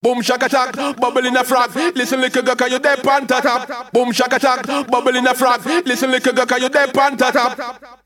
Boom shaka tak, bubble in a frog. Listen little girl, 'cause you dead pan top. Boom shaka tak, bubble in a frog. Listen little girl, 'cause you dead pan top.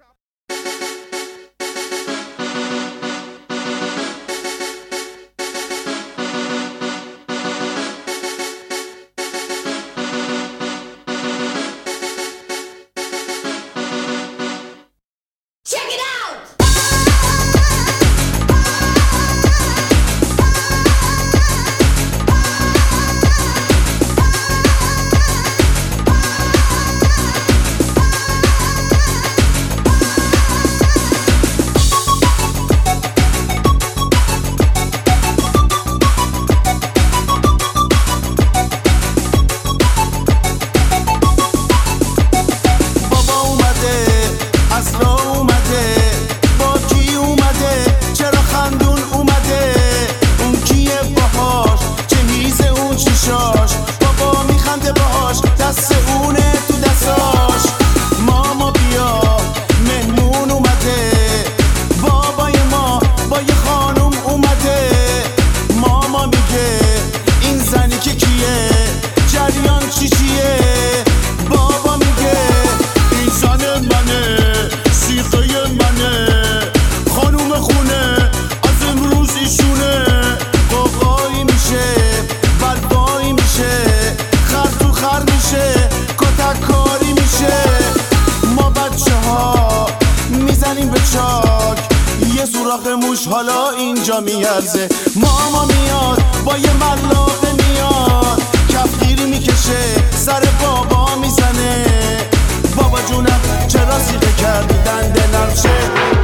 بابا میخنده باهاش، دست اونه تو دستاش. ماما بیا مهمون اومده، بابای ما با یه خانوم اومده. ماما میگه این زنی که کیه، جریان چیه. بابا میگه این زن منه، سیخه منه، خانوم خونه از امروز ایشونه. قاقایی میشه، بلبایی میشه، خر تو خر میشه، کتککاری میشه. ما بچه ها میزنیم به چاک، یه سوراخ موش حالا اینجا میارزه. ماما میاد با یه ملاقه میاد، کفگیری میکشه، سر بابا میزنه. بابا جونم چرا سیغه کردی دنده نرشه.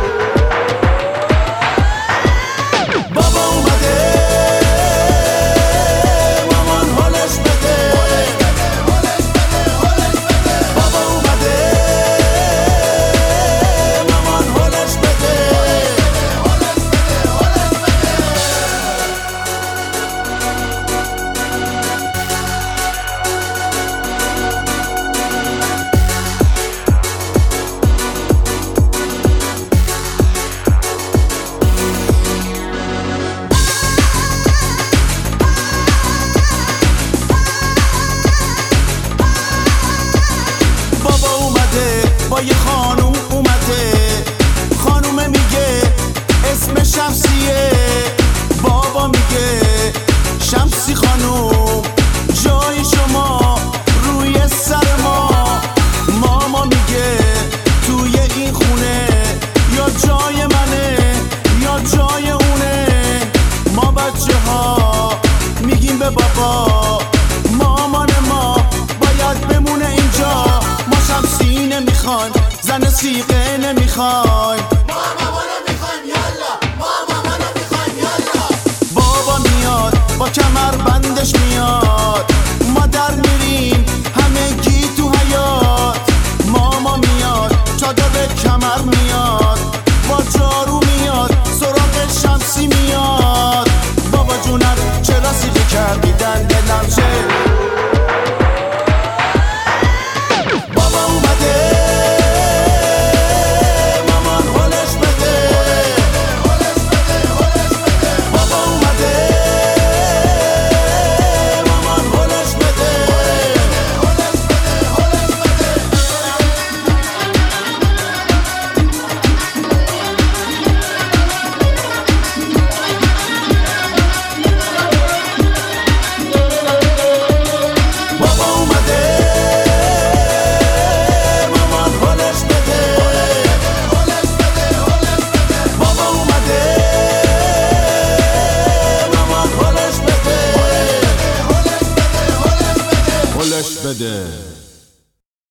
بابا اومده با یه خانوم اومده. خانومه میگه اسم شمسیه. بابا میگه شمسی خانوم جای شما روی سر ما. ماما میگه توی این خونه یا جای منه یا جای اونه. ما بچه ها میگیم به بابا مامان ما باید بمونه اینجا. ما شمسی نمیخوایم، زن سیغه نمیخوایم. مامانو میخوایم یالا، مامانو میخوایم یالا. بابا میاد با کمر بندش میاد، ما در میریم همگی تو حیات. ماما میاد چادر کمر میاد، با جارو میاد سراغ شمسی میاد. بابا جونم چرا سیغه کردی دنده نرشه. بده